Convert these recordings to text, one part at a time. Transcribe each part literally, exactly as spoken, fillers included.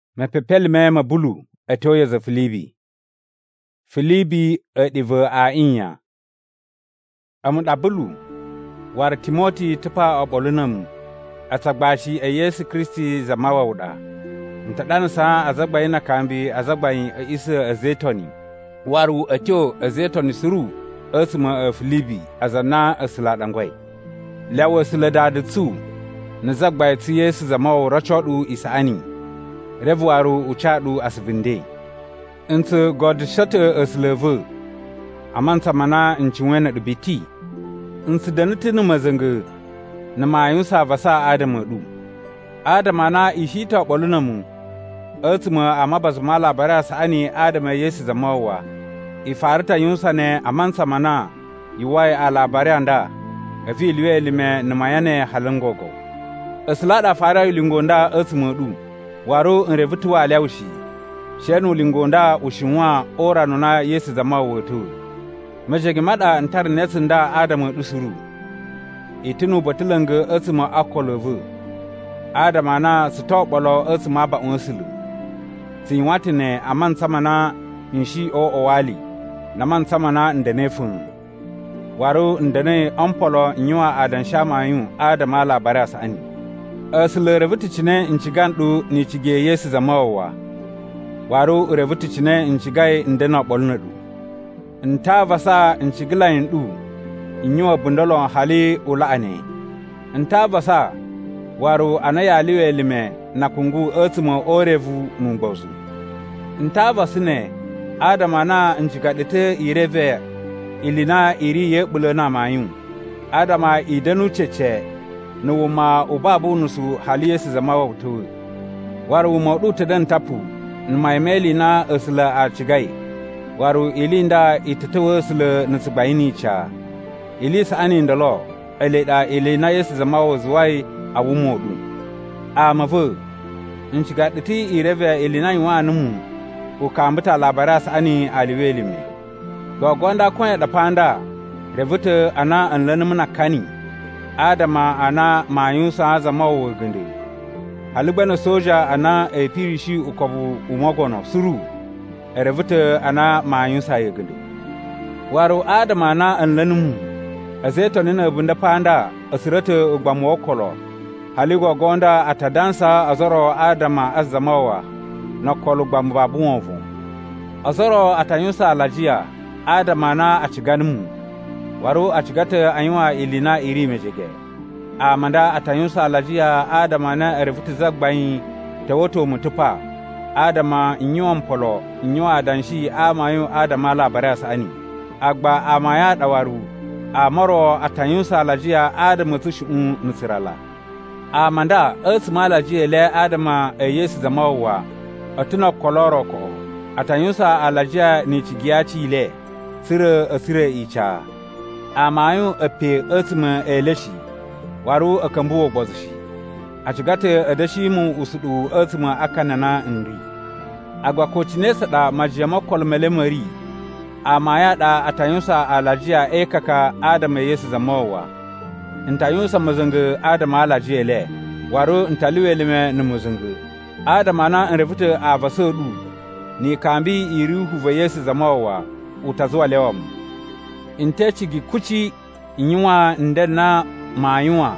me pepel me ma bulu etoya za Filibi. Filibi edive a inya. Amuda bulu war Timoti tupa obolunam atagbashi a Yesu Kristi zamawauda. Ntadansa azagbayina kambi azagbayin a isa a Zetoni. Waru a kyo a Zetoni suru asuma a Filibi azana a siladangwai. Lawa siladaditsu na zagbay ti Yesu zamawu rachodu isaani. Revuaru uchadu asvinde. Intu God shata aslevu. Amanta mana nchiwena dubiti. Insu danitinu mazangu na mayunsa vasa Adamu du. Adama na ishita bolunamu. Atuma amabazuma labara saani Adama Yesu zamawa. Ifarita yunsa ne amansa mana yuwai a labari anda. Afi liwe lime namayane halangogo. Aslada fara lingonda atuma du. Waro nrevutu wa lewshi. Shenu lingonda ushinwa ora nuna Yesu zamawa tu. Majegi mada ntar nesinda Adamu dusuru. Itinu batulanga asuma akolovu. Adama na sitokbolo asuma ba onsilu. Sinwatine aman samana nshi o owali. Naman samana ndenefun. Waro ndene ampolo nywa adanshamayu Adama labara sani. Asle revutuchine nchigandu nichige Yesu zamawa. Waro revutuchine nchigai ndena bolnadu. Nta vasa nchigilayin du. Inywa bundolo hali ulaane. Nta vasa waro anaya liwe lime na kungu etumo orevu numbozu. Nta vasine Adama na nchigadete ireve ilina iri ye bulona mayun. Adama idanu cheche nuwuma ubabu nusu hali Yesu zamawa utu. Waro umodu teden tapu nmaimeli na esla achigai. Waru ilinda itatawa sile nasibaini cha. Ilisa ani ndalo, eleda ilina Yesu zamawa zuwai awumodu. A mavu, nchigaditi ireve ilina yuwa anumu, ukambita labaras ani aliwelime. Gwagwanda kwanya dapanda, revuta ana anlanumuna kani. Adama ana mayunsa zamawa gende. Halibana soja ana epirishi ukobu umogono suru. Erevuta ana mayunsa yegende. Waro Adama na anlanumu. Azeto nina bunda panda asirate ugbamu okolo. Haligwa gonda atadansa azoro Adama azamawa na kolu ugbamu babuonvu. Azoro atanyusa alajia Adama na achiganimu. Waro achigate anywa ilina iri mejege. Amanda atanyusa alajia Adama na erevuti zagbayin tewoto mutupa. Adama inyo mpolo inyo adanshi amayu Adama labara sani. Agba amaya dawaru. Amaro atanyusa alajia Adama tushu nusirala. Amanda asma alajia le Adama e Yesu zamawa. Atuna koloroko. Atanyusa alajia ni chigiachi le. Sire asire icha. Amayu epe asma eleshi. Waru akambuo bozishi. Achigate adashi mu usudu asma akanana nri. Agwa kochinesa da majiyama kolmele mari. Amaya da atanyusa alajia ekaka Adama Yesu zamawa. Ntayusa mazungu Adama alajia le. Waru ntaliwe lime numuzungu. Adama na nrevute avasodu. Ni kambi iri huva Yesu zamawa. Utazuwa lewam. Intechigi kuchi inywa ndena mayuwa.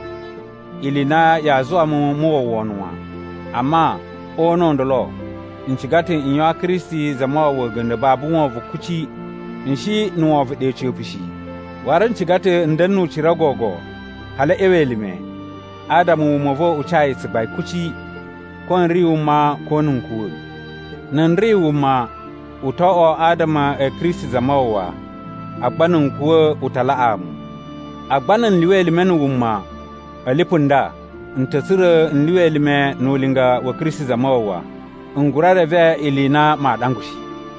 Ilina ya zuwa mu muwa wonwa. Ama ono ndolo. Nchigate inywa Kristi zamawa gende babu wavu kuchi. Nshi nuwavu de chupishi. Waran chigate ndenu chiragogo. Hala ewelime. Adamu mwovo uchai sibai kuchi. Kon riuma konunkuwe. Nanriuma utoo Adama e Kristi zamawa. Agbanun kuwe utalaamu. Agbanan liwelime nuuma. Alipunda. Ntasire nliwelime nulinga wa Kristi zamawa. Ngurare ve ilina madangushi.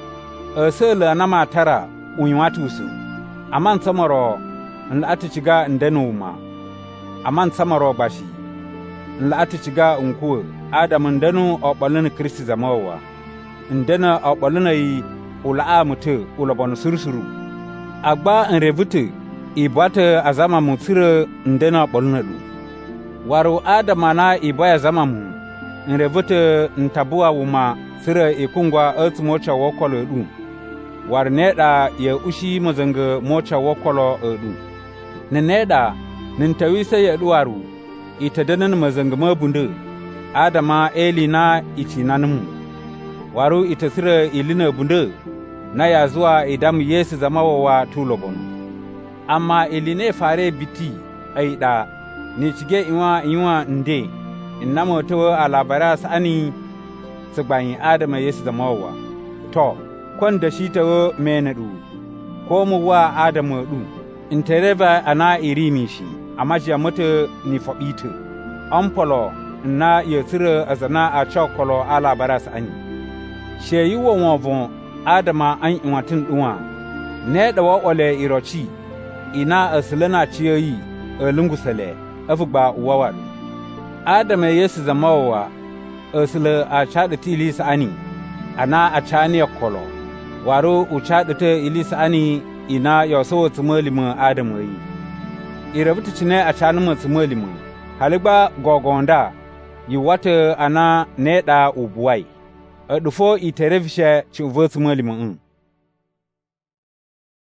Asela na matara unywatusu. Aman samaro nlatichiga ndenuma. Aman samaro bashi. Nlatichiga unkuwe. Adam ndenu obalene Kristi zamawa. Ndena obalene yi ulaa mutu ulabonu surusuru. Agba nrevute ibate azama mutire ndena obalene du. Waru Adama na ibaya zamamu. nrevete ntabua wuma sira ikungwa ats mocha wokolo edu war neda ye ushi mazanga mocha wokolo edu ne neda nintawisa ye duwaru itadanan mazanga mabunde adama elina ichinanmu waru itasira ilina bunde na ya zuwa idam yesu zamawa wa tulobon amma iline fare biti aida ni cige iwa iwa nde innamo to alabara sani tsagbayin adama yesu zamawa to kon da shi tawo menadu ko mu wa adama du intereva ana irimi shi amma ya mata ni fabita ampolo na yesira azana a chokolo alabara sani sheyi wo wonvon adama an inwatin duwa ne da wawale irochi ina aslana ciyoyi lungusale afugba wawadu adama yesu zamawa asla a chada tilisa ani ana a chaniya kolo waro u chada ta ilisa ani ina yoso tsumalima adama yi irabutu cine a chanuma tsumalima haligba gogonda yi wata ana neda ubuwai adufo iterevisha chuvo tsumalima un